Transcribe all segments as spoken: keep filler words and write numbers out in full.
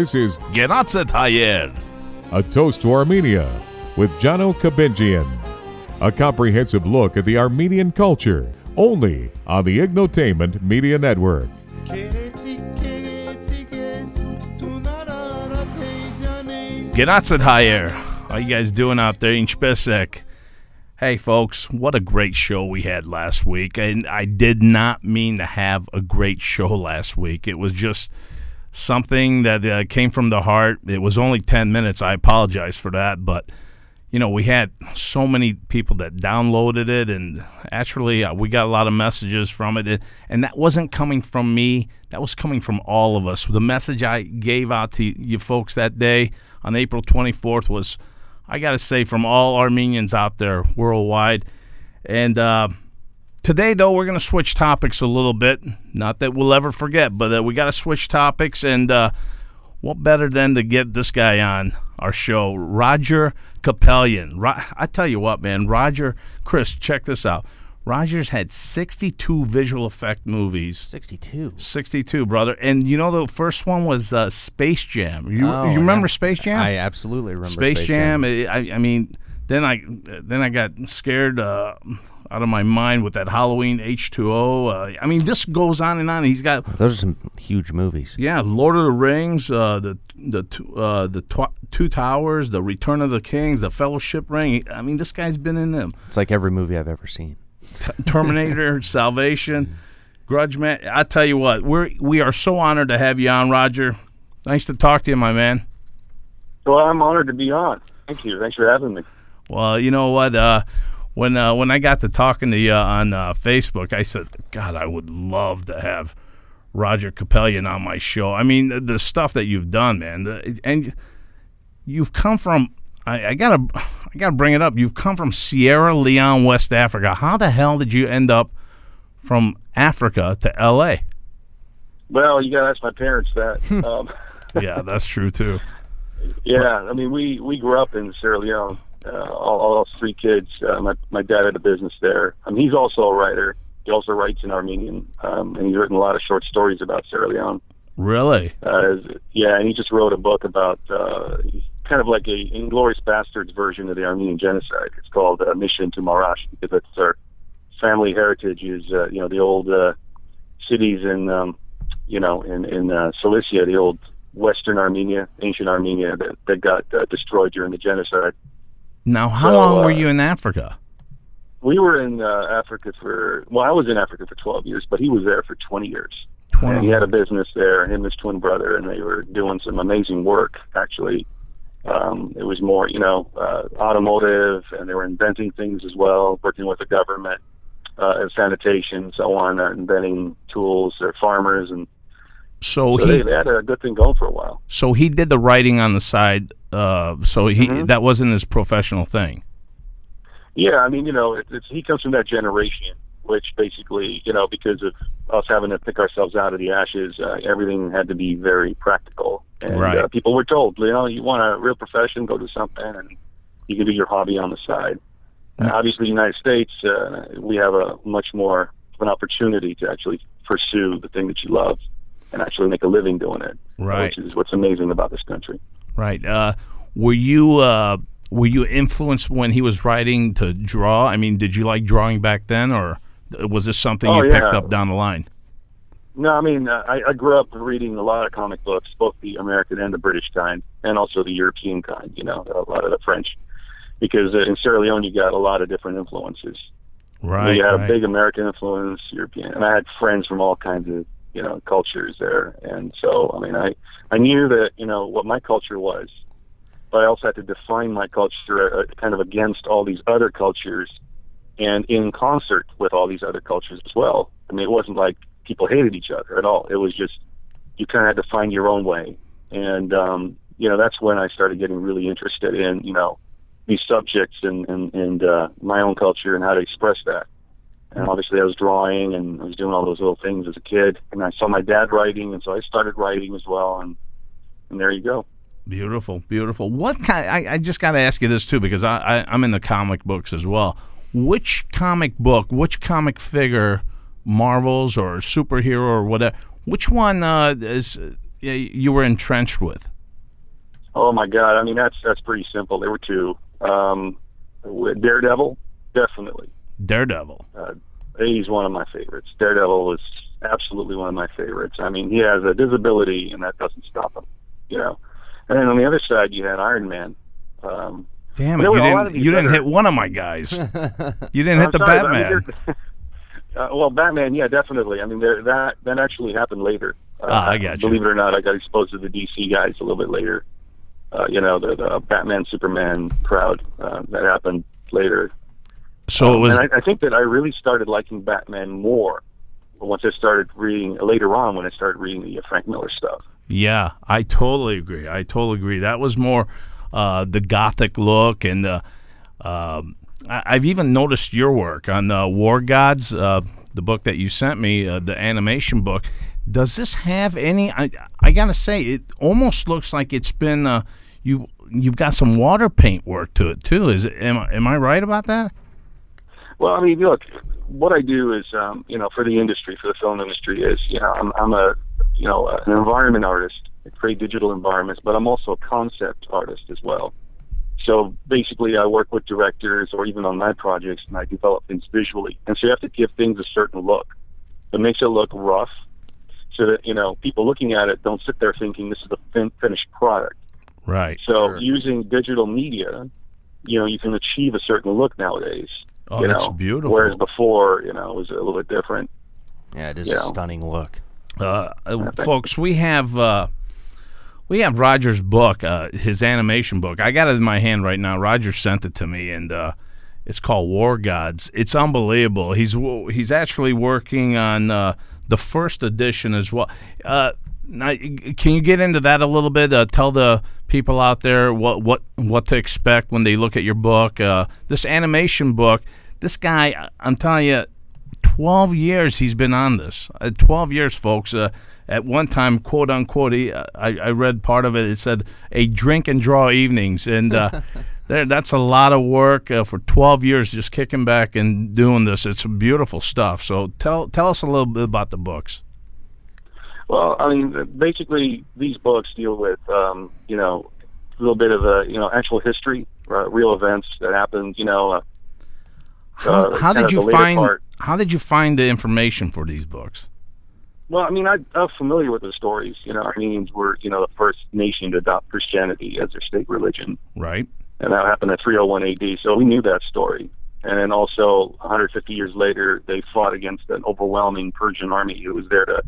This is Genatzet Hayer, A Toast to Armenia with Jano Kabinjian. A comprehensive look at the Armenian culture, only on the Ignotainment Media Network. Genatzet Hayer. How you guys doing out there in Spesek? Hey, folks, what a great show we had last week. And I did not mean to have a great show last week. It was just something that uh, came from the heart. It was only ten minutes. I apologize for that. But, you know, we had so many people that downloaded it. And actually, uh, we got a lot of messages from it. And that wasn't coming from me. That was coming from all of us. The message I gave out to you folks that day on April twenty-fourth was, I got to say, from all Armenians out there worldwide. And uh, today, though, we're going to switch topics a little bit. Not that we'll ever forget, but uh, we got to switch topics. And uh, what better than to get this guy on our show, Roger Capellion. Ro- I tell you what, man, Roger, Chris, check this out. Roger's had sixty-two visual effect movies. sixty-two sixty-two, brother. And you know the first one was uh, Space Jam. You, oh, you remember yeah. Space Jam? I absolutely remember Space, Space Jam. Jam. I, I mean, then I then I got scared uh, out of my mind with that Halloween H two O. Uh, I mean, this goes on and on. He's got those are some huge movies. Yeah, Lord of the Rings, uh, the the uh, the tw- Two Towers, the Return of the Kings, the Fellowship Ring. I mean, this guy's been in them. It's like every movie I've ever seen. Terminator, Salvation, Grudge Man. I tell you what, we're we are so honored to have you on, Roger. Nice to talk to you, my man. Well, I'm honored to be on. Thank you. Thanks for having me. Well, you know what? Uh, when uh, when I got to talking to you on uh, Facebook, I said, God, I would love to have Roger Capellion on my show. I mean, the, the stuff that you've done, man, the, and you've come from. I, I gotta, I gotta bring it up. You've come from Sierra Leone, West Africa. How the hell did you end up from Africa to L A? Well, you gotta ask my parents that. um, Yeah, that's true too. Yeah, I mean, we, we grew up in Sierra Leone. Uh, all, all three kids. Uh, my my dad had a business there. I mean, he's also a writer. He also writes in Armenian, um, and he's written a lot of short stories about Sierra Leone. Really? Uh, yeah, and he just wrote a book about. Uh, kind of like a Inglourious Bastards version of the Armenian genocide. It's called uh, Mission to Marash, because it's our family heritage is, uh, you know, the old uh, cities in, um, you know, in, in uh, Cilicia, the old Western Armenia, ancient Armenia that, that got uh, destroyed during the genocide. Now, how so, long were uh, you in Africa? We were in uh, Africa for, well, I was in Africa for twelve years, but he was there for twenty years. twenty And he had a business there, him and his twin brother, and they were doing some amazing work, actually. Um, it was more, you know, uh, automotive, and they were inventing things as well, working with the government, uh, and sanitation, so on, uh, inventing tools. They're farmers, and So, so he, they, they had a good thing going for a while. so he did the writing on the side. Uh, so he Mhm. that wasn't his professional thing. Yeah, I mean, you know, it, it's he comes from that generation, which basically, you know, because of us having to pick ourselves out of the ashes, uh, everything had to be very practical. And Right. uh, people were told, you know, you want a real profession, go do something, and you can do your hobby on the side. And obviously, in the United States, uh, we have a much more of an opportunity to actually pursue the thing that you love and actually make a living doing it, Right. which is what's amazing about this country. Right. Uh, were you uh, were you influenced when he was writing to draw? I mean, did you like drawing back then, or was this something Oh, you yeah. picked up down the line? No, I mean, uh, I, I grew up reading a lot of comic books, both the American and the British kind, and also the European kind, you know, a lot of the French. Because uh, in Sierra Leone, you got a lot of different influences. Right. You had right. a big American influence, European, and I had friends from all kinds of, you know, cultures there. And so, I mean, I, I knew that, you know, what my culture was, but I also had to define my culture uh, kind of against all these other cultures and in concert with all these other cultures as well. I mean, it wasn't like people hated each other at all. It was just, you kind of had to find your own way. And, um, you know, that's when I started getting really interested in, you know, these subjects and, and, and uh, my own culture and how to express that. And obviously I was drawing and I was doing all those little things as a kid. And I saw my dad writing, and so I started writing as well. And, and there you go. Beautiful, beautiful. What kind? I, I just got to ask you this too, because I, I I'm in the comic books as well. Which comic book, which comic figure, Marvel's or superhero or whatever, which one uh, is yeah, you were entrenched with? Oh my God! I mean, that's that's pretty simple. There were two. Um, Daredevil, definitely. Daredevil. Uh, he's one of my favorites. Daredevil is absolutely one of my favorites. I mean, he has a disability, and that doesn't stop him. You know. And then on the other side, you had Iron Man. Um, Damn it! You didn't. You didn't hit one of my guys. You didn't hit the sorry, Batman. I mean, uh, well, Batman, yeah, definitely. I mean, there, that that actually happened later. Uh, ah, I got you. Believe it or not, I got exposed to the D C guys a little bit later. Uh, you know, the, the Batman Superman crowd. Uh, that happened later. So um, it was. And I, I think that I really started liking Batman more once I started reading later on when I started reading the uh, Frank Miller stuff. Yeah, I totally agree. I totally agree. That was more uh, the gothic look, and the. Uh, I, I've even noticed your work on uh, War Gods, uh, the book that you sent me, uh, the animation book. Does this have any? I, I gotta say, it almost looks like it's been. Uh, you you've got some water paint work to it too. Is it? Am I, am I right about that? Well, I mean, look, what I do is, um, you know, for the industry, for the film industry, is, you know, I'm, I'm a, you know, an environment artist. I create digital environments, but I'm also a concept artist as well. So basically, I work with directors or even on my projects, and I develop things visually. And so you have to give things a certain look. It makes it look rough, so that, you know, people looking at it don't sit there thinking this is the fin- finished product. Right. So Sure. using digital media, you know, you can achieve a certain look nowadays. Oh, you that's know, beautiful. Whereas before, you know, it was a little bit different. Yeah, it is You a know. stunning look. Uh, uh, folks, we have uh, we have Roger's book, uh, his animation book. I got it in my hand right now. Roger sent it to me, and uh, it's called War Gods. It's unbelievable. He's he's actually working on uh, the first edition as well. Uh, now, can you get into that a little bit? Uh, tell the people out there what, what what to expect when they look at your book. Uh, this animation book, this guy, I'm telling you, twelve years he's been on this. Uh, twelve years, folks. Uh, at one time, quote unquote, he, uh, I, I read part of it. It said a drink and draw evenings, and uh, there, that's a lot of work uh, for twelve years, just kicking back and doing this. It's beautiful stuff. So tell tell us a little bit about the books. Well, I mean, basically, these books deal with, um, you know, a little bit of a, you know, actual history, uh, real events that happened. You know, uh, How, uh, how kind did of you the later find part. how did you find the information for these books? Well, I mean, I, I'm familiar with the stories. You know, Armenians were, you know, the first nation to adopt Christianity as their state religion, Right. and that happened in three oh one A D. So we knew that story. And then also, one hundred fifty years later, they fought against an overwhelming Persian army who was there to,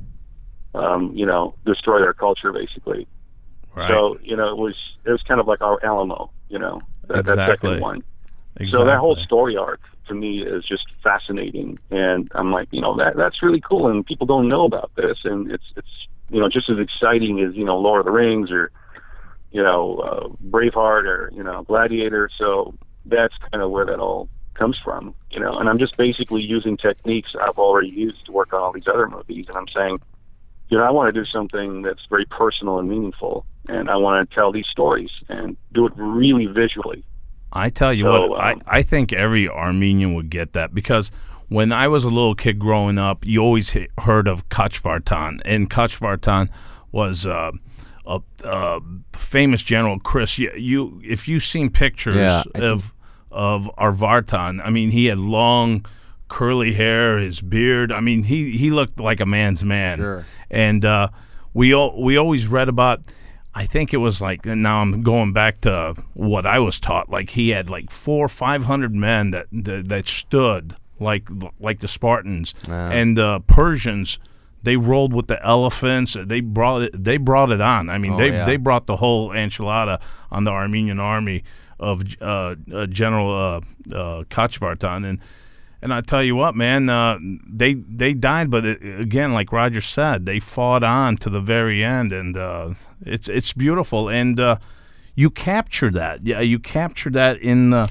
um, you know, destroy their culture, basically. Right. So, you know, it was it was kind of like our Alamo, you know, that, that Exactly. second one. exactly. So that whole story arc to me is just fascinating, and I'm like, you know, that that's really cool, and people don't know about this, and it's it's you know just as exciting as, you know, Lord of the Rings or, you know, uh, Braveheart or, you know, Gladiator. So that's kind of where that all comes from, you know. And I'm just basically using techniques I've already used to work on all these other movies, and I'm saying, you know, I want to do something that's very personal and meaningful, and I want to tell these stories and do it really visually. I tell you So, what, I, um, I think every Armenian would get that, because when I was a little kid growing up, you always he- heard of Koch Vartan, and Koch Vartan was uh, a, a famous general. Chris, you, you if you've seen pictures Yeah, I of of our Vartan, I mean, he had long curly hair, his beard. I mean, he, he looked like a man's man. Sure. And uh, we al- we always read about. I think it was like, now I'm going back to what I was taught. Like he had like four, five hundred men that that, that stood like like the Spartans, Wow. and the Persians. They rolled with the elephants. They brought it. They brought it on. I mean, Oh, they yeah. they brought the whole enchilada on the Armenian army of uh, uh, General uh, uh, Koch Vartan. And and I tell you what, man, uh, they they died, but it, again, like Roger said, they fought on to the very end, and uh, it's it's beautiful. And uh, you capture that, yeah, you capture that in the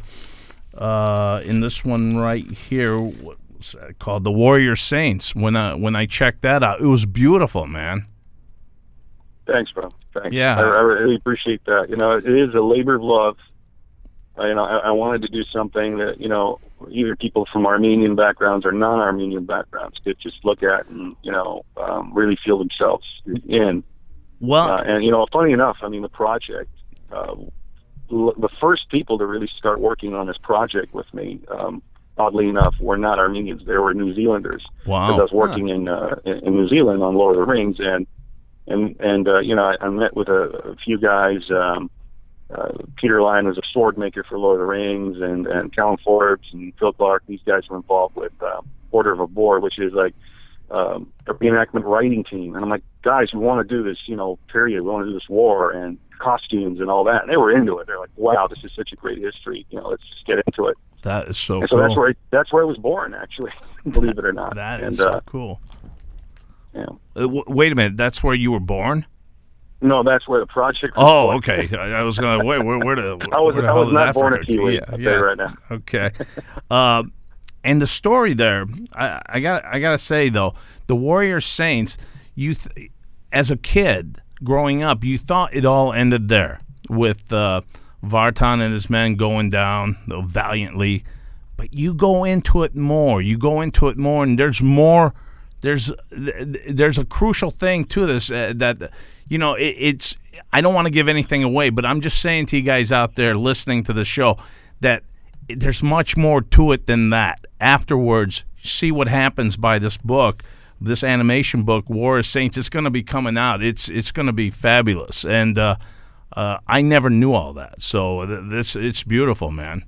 uh, in this one right here, what's that called, The Warrior Saints. When I when I checked that out, it was beautiful, man. Thanks, bro. Thanks. Yeah. I, I really appreciate that. You know, it is a labor of love. Uh, you know, I, I wanted to do something that, you know, either people from Armenian backgrounds or non-Armenian backgrounds could just look at and, you know, um, really feel themselves in. Well, uh, and you know, funny enough, I mean, the project, uh, l- the first people to really start working on this project with me, um, oddly enough, were not Armenians; they were New Zealanders. Wow. Because I was working in, uh, in in New Zealand on Lord of the Rings, and and and uh, you know, I, I met with a, a few guys. Um, uh, Peter Lyon was a sword maker for Lord of the Rings, and and Callum Forbes and Phil Clark. These guys were involved with uh, Order of a Boar, which is like um, a reenactment writing team. And I'm like, guys, we want to do this, you know, period. We want to do this war and costumes and all that. And they were into it. They're like, wow, this is such a great history. You know, let's just get into it. That is so and cool. So that's where it, that's where it was born, actually, believe it or not. That is and, so uh, cool. Yeah. Uh, w- wait a minute. That's where you were born? No, that's where the project was Oh, born. okay. I, I was going to wait. Where, where, the, I was, where the I hell was did not that born a fucker- Kiwi. Yeah, I'll yeah. tell you right now. Okay. uh, and the story there, I, I got I got to say though, the Warrior Saints. You, th- as a kid growing up, you thought it all ended there with uh, Vartan and his men going down though, valiantly. But you go into it more. You go into it more, and there's more. There's there's a crucial thing to this uh, that, you know, it, it's. I don't want to give anything away, but I'm just saying to you guys out there listening to the show that there's much more to it than that. Afterwards, see what happens by this book, this animation book, Warrior Saints. It's going to be coming out. It's it's going to be fabulous, and uh, uh, I never knew all that. So th- this it's beautiful, man.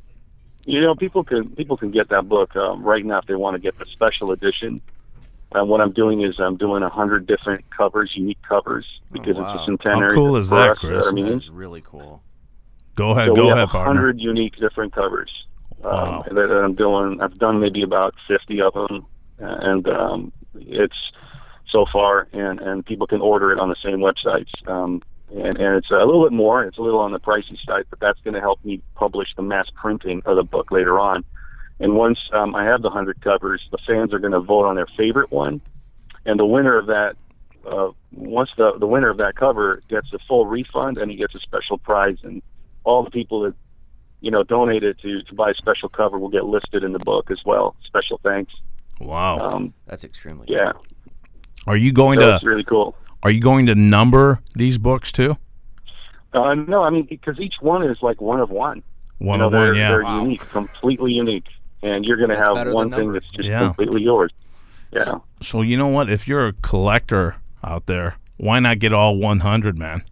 You know, people can people can get that book um, right now if they want to get the special edition. And what I'm doing is I'm doing a hundred different covers, unique covers, because Oh, wow. it's a centenary. How cool is for that, us, Chris? Armenians. That's really cool. Go ahead, So go we ahead, have a partner. hundred unique different covers Wow. um, that I'm doing. I've done maybe about fifty of them, and um, it's so far, and, and people can order it on the same websites. Um, and, and it's a little bit more. It's a little on the pricey side, but that's going to help me publish the mass printing of the book later on. And once um, I have the hundred covers, the fans are going to vote on their favorite one. And the winner of that, uh, once the the winner of that cover gets a full refund, and he gets a special prize, and all the people that, you know, donated to to buy a special cover will get listed in the book as well. Special thanks. Wow. Um, That's extremely yeah, cool. Are you going so to it's really cool. Are you going to number these books too? Uh, no, I mean, because each one is like one of one. One you know, of they're, one, yeah. They're Wow. unique, completely unique, and you're going to That's have better one than thing numbers. that's just Yeah. completely yours. Yeah. So you know what? If you're a collector out there, why not get all one hundred, man?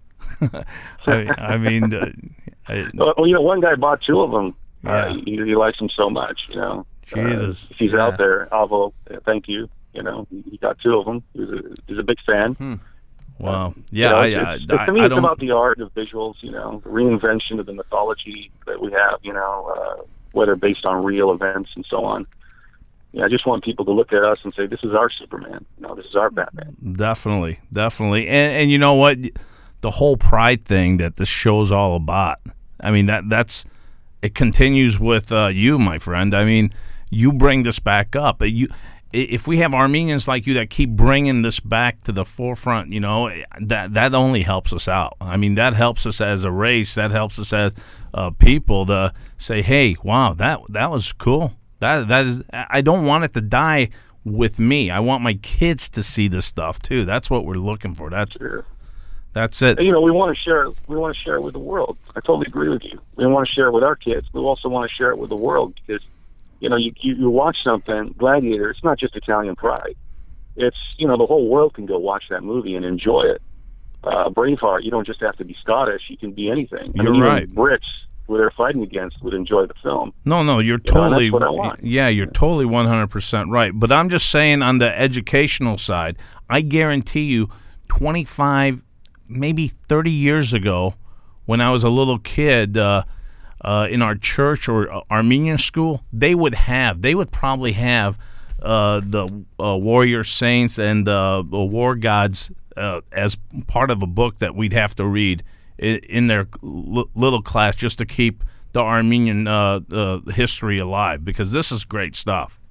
I, I mean, uh, I, Well, you know, one guy bought two of them. Yeah. Uh, he, he likes them so much, you know. Jesus. Uh, if he's Yeah. out there, Avo, uh, thank you. You know, he got two of them. He was a, he's a big fan. wow. You Yeah, know, I, it's, I, it's, I, to me, I it's don't. about the art of visuals, you know, the reinvention of the mythology that we have, you know, uh, whether based on real events and so on. Yeah, I just want people to look at us and say, this is our Superman. You know, this is our Batman. Definitely, definitely, and and you know what, the whole pride thing that this show's all about. I mean that that's it continues with uh, you, my friend. I mean, you bring this back up. You, if we have Armenians like you that keep bringing this back to the forefront, you know, that that only helps us out. I mean, that helps us as a race. That helps us as uh, people to say, hey, wow, that that was cool. That that is. I don't want it to die with me. I want my kids to see this stuff too. That's what we're looking for. That's Sure. that's it. And, you know, we want to share. We want to share it with the world. I totally agree with you. We want to share it with our kids. We also want to share it with the world because, you know, you, you you watch something, Gladiator. It's not just Italian pride. It's, you know, the whole world can go watch that movie and enjoy it. Uh, Braveheart. You don't just have to be Scottish. You can be anything. I You're mean, even right. Brits, who they're fighting against, would enjoy the film. No, no, you're You know, and totally that's what I want. yeah, you're totally one hundred percent right. But I'm just saying on the educational side, I guarantee you twenty-five, maybe thirty years ago when I was a little kid uh, uh, in our church or uh, Armenian school, they would have, they would probably have uh, the uh, Warrior Saints and uh, the War Gods uh, as part of a book that we'd have to read in, in their l- little class just to keep the Armenian uh, uh, history alive, because this is great stuff.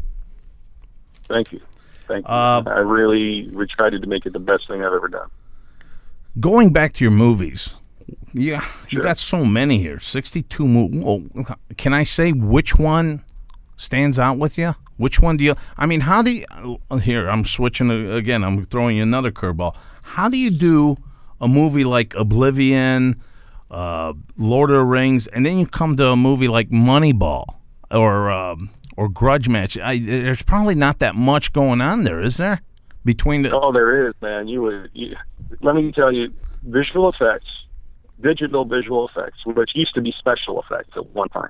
Thank you. Thank you. Uh, I really we tried to make it the best thing I've ever done. Going back to your movies, yeah, you Sure. got so many here, sixty-two movies. Can I say which one stands out with you? Which one do you? I mean, how do you? uh, Here, I'm switching uh, again. I'm throwing you another curveball. how do you do a movie like Oblivion, uh, Lord of the Rings, and then you come to a movie like Moneyball or um, or Grudge Match? I, there's probably not that much going on there, is there? Between the oh, there is, man. You would you, let me tell you, visual effects, digital visual effects, which used to be special effects at one time,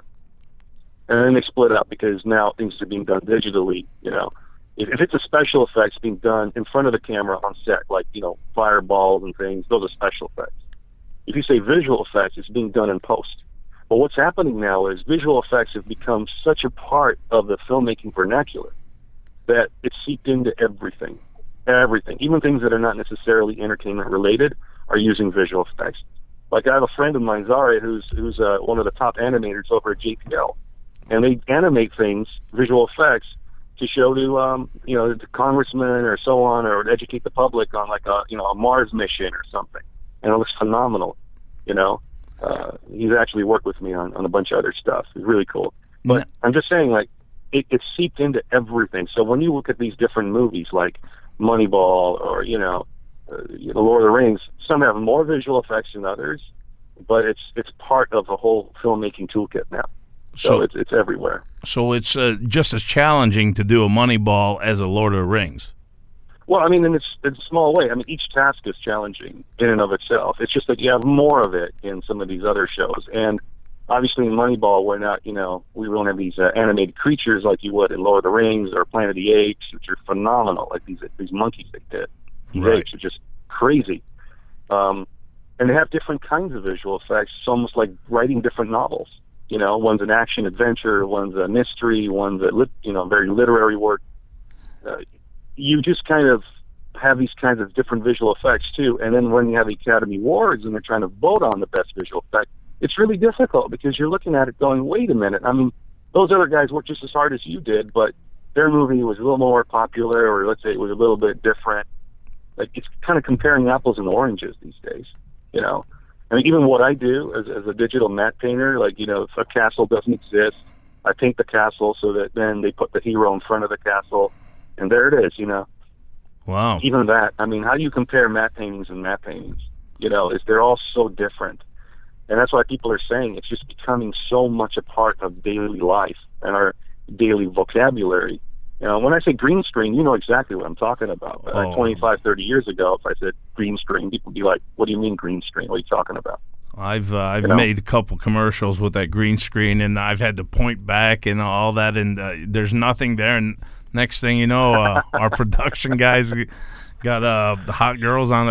and then they split up because now things are being done digitally. You know, if, if it's a special effects being done in front of the camera on set, like you know, fireballs and things, those are special effects. If you say visual effects, it's being done in post. But what's happening now is visual effects have become such a part of the filmmaking vernacular that it's seeped into everything. Everything. Even things that are not necessarily entertainment related are using visual effects. Like I have a friend of mine, Zara, who's who's uh, one of the top animators over at J P L. And they animate things, visual effects, to show to um, you know, to congressmen or so on, or educate the public on like a you know a Mars mission or something. And it looks phenomenal, you know. Uh, he's actually worked with me on, on a bunch of other stuff. It's really cool. But Yeah. I'm just saying, like, it, it's seeped into everything. So when you look at these different movies, like Moneyball or, you know, uh, you know, Lord of the Rings, some have more visual effects than others, but it's it's part of the whole filmmaking toolkit now. So, So- it's it's everywhere. so it's uh, just as challenging to do a Moneyball as a Lord of the Rings. Well, I mean, in, it's, in a small way. I mean, each task is challenging in and of itself. It's just that you have more of it in some of these other shows. And obviously in Moneyball, we're not, you know, we don't have these uh, animated creatures like you would in Lord of the Rings or Planet of the Apes, which are phenomenal, like these these monkeys they did. These Right. apes are just crazy. Um, and they have different kinds of visual effects. It's almost like writing different novels. You know, one's an action adventure, one's a mystery, one's a, lit, you know, very literary work. Uh, you just kind of have these kinds of different visual effects too. And then when you have the Academy Awards and they're trying to vote on the best visual effect, it's really difficult because you're looking at it going, wait a minute. I mean, those other guys worked just as hard as you did, but their movie was a little more popular, or let's say it was a little bit different. Like, it's kind of comparing apples and oranges these days, you know? I mean, even what I do as, as a digital matte painter, like, you know, if a castle doesn't exist, I paint the castle so that then they put the hero in front of the castle, and there it is, you know. Wow. Even that, I mean, how do you compare matte paintings and matte paintings? You know, is they're all so different. And that's why people are saying it's just becoming so much a part of daily life and our daily vocabulary. You know, when I say green screen, you know exactly what I'm talking about. But like Oh. twenty-five, thirty years ago, if I said green screen, people would be like, what do you mean green screen? What are you talking about? I've uh, I've You know? made a couple commercials with that green screen, and I've had to point back and all that, and uh, there's nothing there. And next thing you know, uh, our production guys got uh, the hot girls on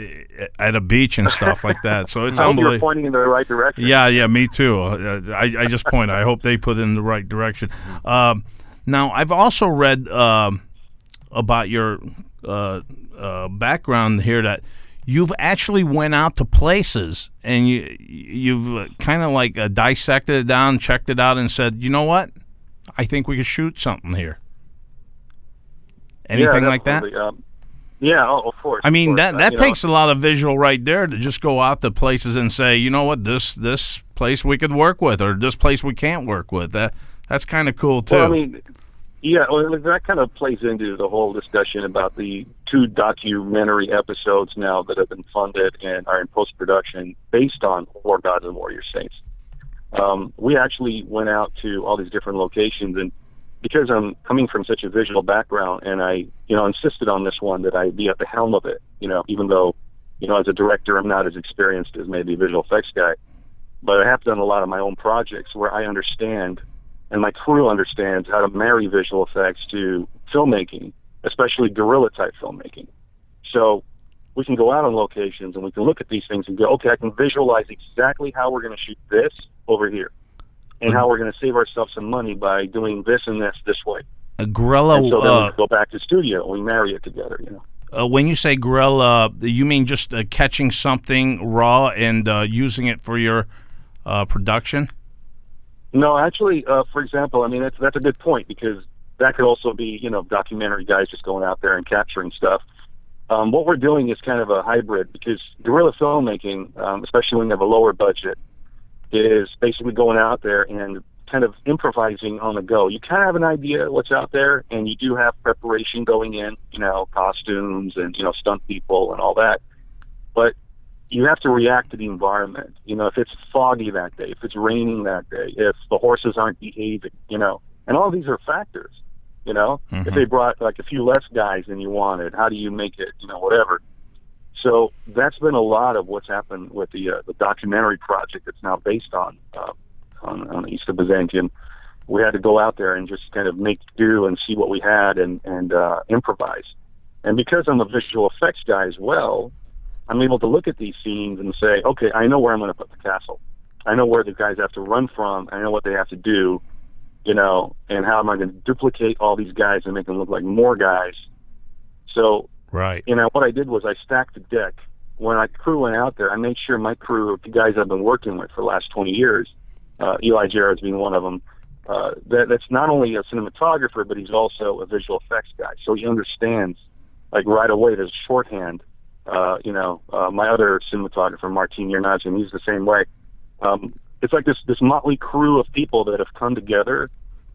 a at a beach and stuff like that. So it's I hope you're unbelievable. pointing in the right direction. Yeah, yeah, me too. Uh, I I just point. I hope they put it in the right direction. Um, now, I've also read um, about your uh, uh, background here that you've actually went out to places and you you've kind of like uh, dissected it down, checked it out, and said, you know what, I think we could shoot something here. Anything Yeah, like that? definitely. Um, yeah, oh, of course. I mean, of course. that Uh, that you know, takes a lot of visual right there to just go out to places and say, you know what, this this place we could work with, or this place we can't work with. That that's kind of cool too. Well, I mean, yeah, well, that kind of plays into the whole discussion about the two documentary episodes now that have been funded and are in post-production based on War Gods and Warrior Saints. Um, we actually went out to all these different locations, and because I'm coming from such a visual background, and I, you know, insisted on this one that I be at the helm of it, you know, even though, you know, as a director, I'm not as experienced as maybe a visual effects guy, but I have done a lot of my own projects where I understand, and my crew understands how to marry visual effects to filmmaking, especially guerrilla type filmmaking. So we can go out on locations and we can look at these things and go, okay, I can visualize exactly how we're going to shoot this over here, and how we're going to save ourselves some money by doing this and this this way. A guerrilla. And so then Uh, we go back to studio and we marry it together, you know. uh, when you say guerrilla, you mean just uh, catching something raw and uh, using it for your uh, production? No, actually, uh, for example, I mean, that's, that's a good point, because that could also be, you know, documentary guys just going out there and capturing stuff. Um, what we're doing is kind of a hybrid, because guerrilla filmmaking, um, especially when you have a lower budget, is basically going out there and kind of improvising on the go. You kind of have an idea what's out there, and you do have preparation going in, you know, costumes and, you know, stunt people and all that. But you have to react to the environment. You know, if it's foggy that day, if it's raining that day, if the horses aren't behaving, you know, and all these are factors, you know. Mm-hmm. If they brought like a few less guys than you wanted, how do you make it, you know, whatever. So that's been a lot of what's happened with the uh, the documentary project that's now based on, uh, on on East of Byzantium. We had to go out there and just kind of make do and see what we had and and uh, improvise. And because I'm a visual effects guy as well, I'm able to look at these scenes and say, okay, I know where I'm going to put the castle. I know where the guys have to run from. I know what they have to do, you know, and how am I going to duplicate all these guys and make them look like more guys. So, right. You know, what I did was I stacked the deck. When my crew went out there, I made sure my crew, the guys I've been working with for the last twenty years, uh, Eli Jarrett's being one of them, uh, that, that's not only a cinematographer, but he's also a visual effects guy. So he understands, like right away, there's shorthand. Uh, you know, uh, my other cinematographer, Martin Yernadjian, he's the same way. Um, it's like this, this motley crew of people that have come together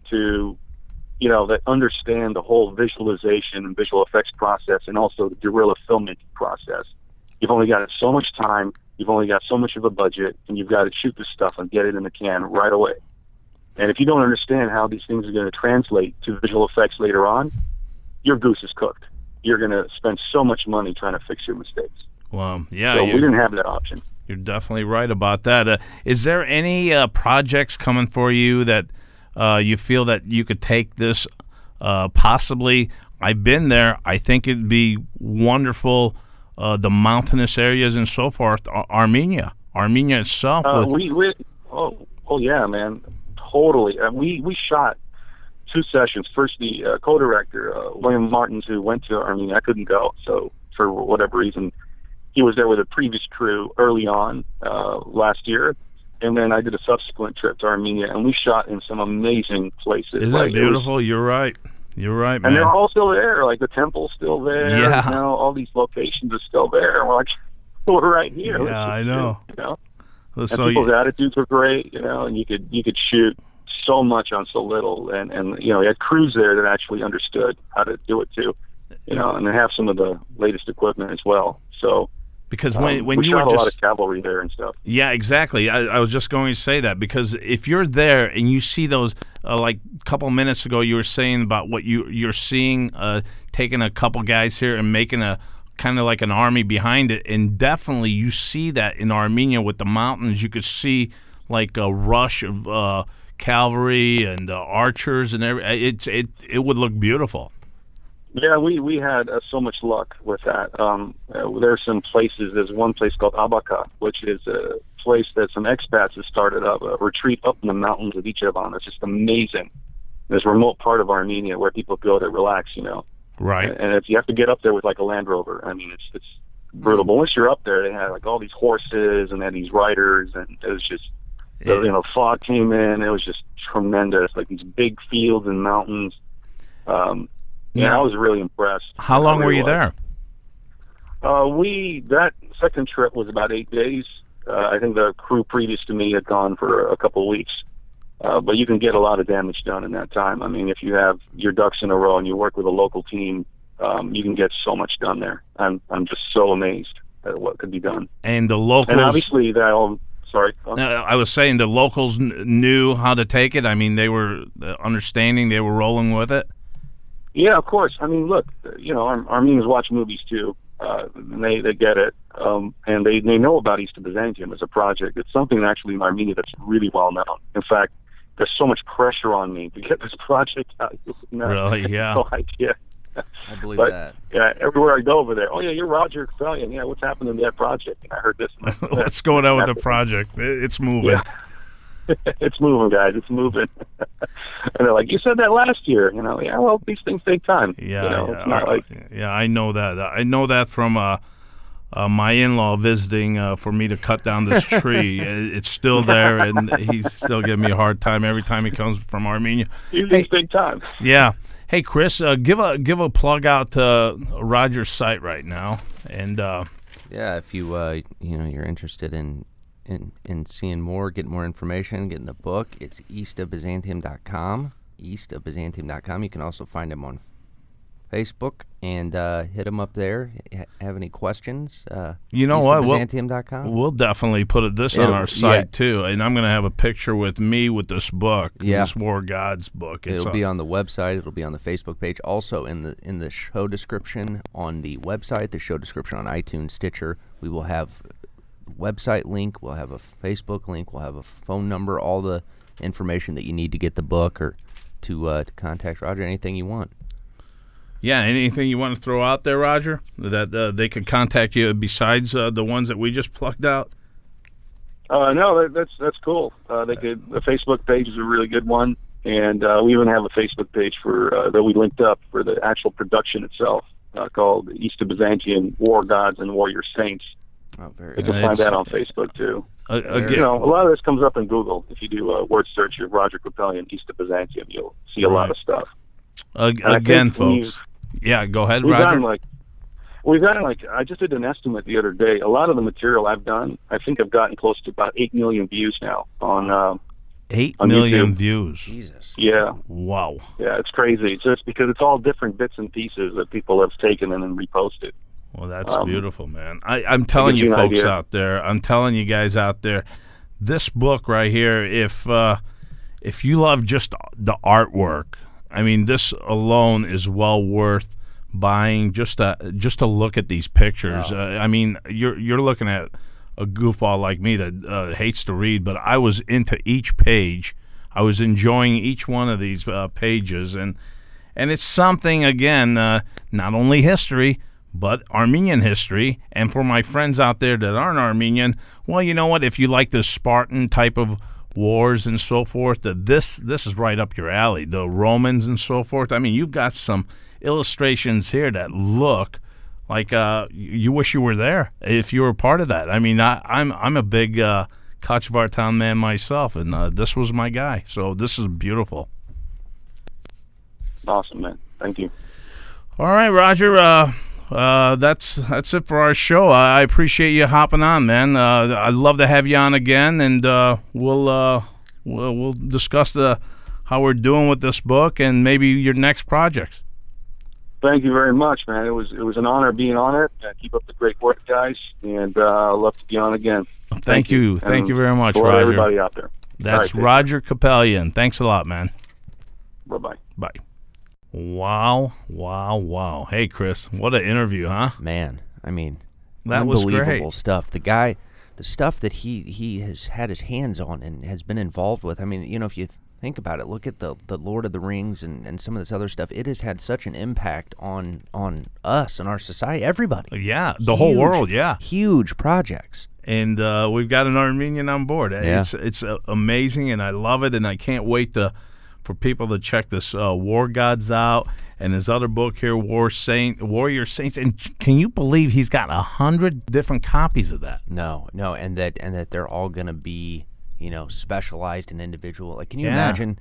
to, you know, that understand the whole visualization and visual effects process and also the guerrilla filmmaking process. You've only got so much time, you've only got so much of a budget, and you've got to shoot this stuff and get it in the can right away. And if you don't understand how these things are going to translate to visual effects later on, your goose is cooked. You're going to spend so much money trying to fix your mistakes. Well, yeah. So we didn't have that option. You're definitely right about that. Uh, is there any uh, projects coming for you that uh, you feel that you could take this uh, possibly? I've been there. I think it'd be wonderful, uh, the mountainous areas and so forth. Ar- Armenia. Armenia itself. Uh, with... we, we, oh, oh, yeah, man. Totally. Uh, we, we shot two sessions. First, the uh, co-director, uh, William Martins, who went to Armenia. I couldn't go, so for whatever reason, he was there with a previous crew early on uh, last year, and then I did a subsequent trip to Armenia, and we shot in some amazing places. Isn't like, it beautiful? It was, You're right. You're right, man. And they're all still there. Like the temple's still there. Yeah. You know, all these locations are still there. And we're like, we're right here. Yeah, I know. Shoot, you know. Well, and so people's you... attitudes were great. You know, and you could you could shoot so much on so little, and and you know, you had crews there that actually understood how to do it too. You know, and they have some of the latest equipment as well. So. Because when, um, when we you shot were a just, lot of cavalry there and stuff. Yeah, exactly. I, I was just going to say that because if you're there and you see those, uh, like a couple minutes ago, you were saying about what you you're seeing, uh, taking a couple guys here and making a kind of like an army behind it, and definitely you see that in Armenia with the mountains. You could see like a rush of uh, cavalry and uh, archers and every. It it it would look beautiful. Yeah, we, we had uh, so much luck with that. Um, uh, there are some places. There's one place called Abaka, which is a place that some expats have started up, a retreat up in the mountains of Ijevan. It's just amazing. This remote part of Armenia where people go to relax, you know. Right. And, and if you have to get up there with like a Land Rover, I mean, it's it's brutal. But once you're up there, they had like all these horses and they had these riders, and it was just, yeah. you know, fog came in. It was just tremendous, like these big fields and mountains. Um, Yeah, I was really impressed. How long were you there? Uh, we that second trip was about eight days. Uh, I think the crew previous to me had gone for a couple of weeks. Uh, but you can get a lot of damage done in that time. I mean, if you have your ducks in a row and you work with a local team, um, you can get so much done there. I'm I'm just so amazed at what could be done. And the locals, and obviously that all. Sorry, uh, I was saying the locals n- knew how to take it. I mean, they were understanding. They were rolling with it. Yeah, of course. I mean, look, you know, Ar- Armenians watch movies too, uh, and they, they get it, um, and they, they know about East of Byzantium as a project. It's something actually in Armenia that's really well known. In fact, there's so much pressure on me to get this project out. You know, really? Yeah. No idea. I believe but, that. Yeah, everywhere I go over there, oh yeah, you're Roger Capellion. Yeah, what's happening to that project? And I heard this. What's going on with the project? It's moving. Yeah. It's moving, guys. It's moving. And they're like, you said that last year. You know, yeah, well, these things take time. Yeah, you know, yeah, it's not like... yeah, I know that. I know that from uh, uh, my in-law visiting uh, for me to cut down this tree. It's still there, and he's still giving me a hard time every time he comes from Armenia. These hey, things take time. Yeah. Hey, Chris, uh, give a give a plug out to Roger's site right now, and uh, yeah, if you uh, you know you're interested in in, in seeing more, getting more information, getting the book, it's east of byzantium dot com. east of byzantium dot com. You can also find him on Facebook and uh, hit him up there. H- have any questions? Uh, You know east what? of We'll, byzantium dot com. we'll definitely put it, this on It'll- our site, yeah. too. And I'm going to have a picture with me with this book, Yeah. this War Gods book. It's It'll a- be on the website. It'll be on the Facebook page. Also in the in the show description on the website, the show description on iTunes, Stitcher. We will have a website link. We'll have a Facebook link. We'll have a phone number. All the information that you need to get the book or to uh, to contact Roger. Anything you want. Yeah, anything you want to throw out there, Roger, that uh, they could contact you besides uh, the ones that we just plugged out? Uh, no, that, that's that's cool. Uh, they could. The Facebook page is a really good one, and uh, we even have a Facebook page for uh, that we linked up for the actual production itself, uh, called East of Byzantium War Gods and Warrior Saints. Oh, very They can Uh, find it's- that on Facebook too. Uh, You again, know, a lot of this comes up in Google. If you do a word search of Roger Capellion, East of Byzantium, you'll see a lot Right. of stuff. uh, I again, think we've- folks. Yeah, go ahead, We've Roger. gotten like, we've gotten like, I just did an estimate the other day. A lot of the material I've done, I think I've gotten close to about eight million views now on. Um, Eight on million YouTube. views. Jesus. yeah, Wow. yeah, it's crazy. It's just because it's all different bits and pieces that people have taken and then reposted. Well, that's Um, beautiful, man. I, I'm telling gives you, you an folks idea. out there, I'm telling you guys out there, this book right here, if uh, if you love just the artwork, I mean, this alone is well worth buying just to just to look at these pictures. Uh, I mean, you're you're looking at a goofball like me that uh, hates to read, but I was into each page. I was enjoying each one of these uh, pages, and and it's something again, uh, not only history, but Armenian history. And for my friends out there that aren't Armenian, well, you know what? If you like the Spartan type of wars and so forth, that this this is right up your alley. The Romans and so forth. I mean, you've got some illustrations here that look like uh, you wish you were there if you were part of that. I mean, I, I'm I'm a big uh, Kochevar man myself, and uh, this was my guy. So this is beautiful. Awesome, man. Thank you. All right, Roger. Uh, uh, that's that's it for our show. I, I appreciate you hopping on, man. Uh, I'd love to have you on again, and uh, we'll uh, we'll we'll discuss the how we're doing with this book and maybe your next projects. Thank you very much, man. It was it was an honor being on it. Uh, keep up the great work, guys, and uh, I'd love to be on again. Thank, Thank you, you. thank And you very much, hello to Roger. everybody out there. That's All right, Roger Capellion. Thanks a lot, man. Bye bye. Bye. Wow, wow, wow. Hey, Chris, what an interview, huh? Man, I mean, That was unbelievable great. stuff. The guy, the stuff that he, he has had his hands on and has been involved with. I mean, you know, if you think about it, look at the, the Lord of the Rings and, and some of this other stuff. It has had such an impact on on us and our society, everybody. Yeah, the whole Huge- world, yeah. Huge projects. And uh, we've got an Armenian on board. Yeah. It's it's uh, amazing, and I love it, and I can't wait to for people to check this uh, War Gods out and his other book here, War Saint, Warrior Saints. And can you believe he's got a hundred different copies of that? No, no, and that and that they're all going to be, you know, specialized and individual. Like, can you Yeah. imagine?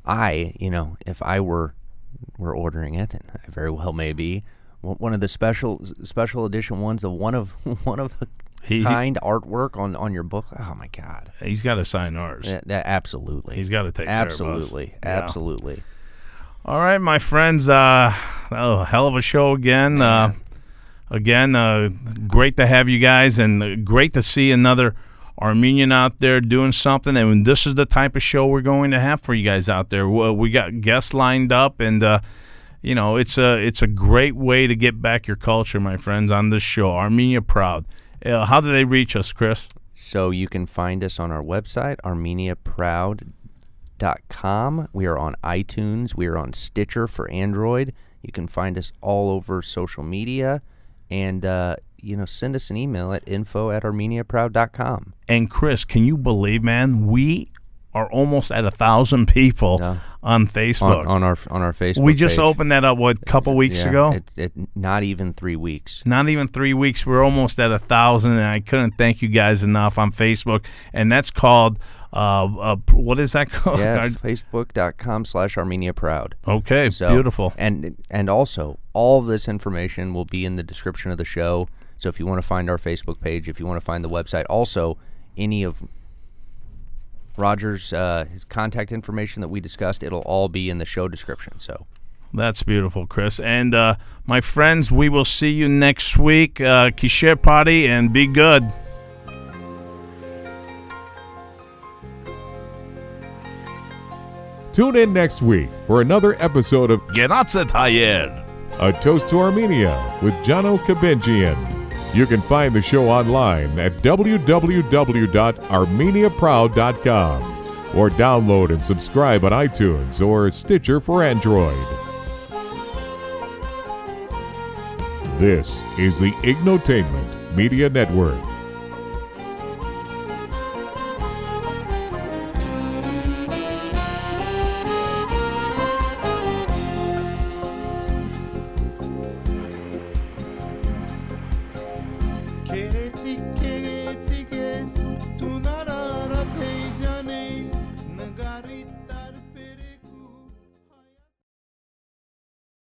I, you know, if I were were ordering it, and I very well may be, one one of the special special edition ones, the one of one of a He- kind artwork on on your book. Oh my God! He's got to sign ours. That, that- absolutely, He's got to take care of us. absolutely, Yeah. absolutely. All right, my friends. Uh, oh, hell of a show again. Uh, again, uh, great to have you guys, and uh, great to see another Armenian out there doing something. And this is the type of show we're going to have for you guys out there. We we got guests lined up, and uh, you know, it's a it's a great way to get back your culture, my friends, on this show. Armenia Proud. Uh, how do they reach us, Chris? So you can find us on our website, armenia proud dot com. We are on iTunes. We are on Stitcher for Android. You can find us all over social media. And, uh, you know, send us an email at info at armenia proud dot com. And Chris, can you believe, man, we are almost at a thousand people Yeah. on Facebook. On, on our on our Facebook we just page. opened that up, what, a couple weeks Yeah, ago? It, it, not even three weeks. Not even three weeks. We're almost at a thousand, and I couldn't thank you guys enough on Facebook. And that's called, uh, uh what is that called? Yeah, facebook dot com slash armenia proud. Okay, So, beautiful. And and also, all of this information will be in the description of the show. So if you want to find our Facebook page, if you want to find the website, also, any of Roger's uh, his contact information that we discussed, it'll all be in the show description. So that's beautiful, Chris. And uh, my friends, we will see you next week. Uh, Kisher Party and be good. Tune in next week for another episode of Genatzet Hayer, A Toast to Armenia with Jano Kabenjian. You can find the show online at w w w dot armenia proud dot com or download and subscribe on iTunes or Stitcher for Android. This is the Ignotainment Media Network.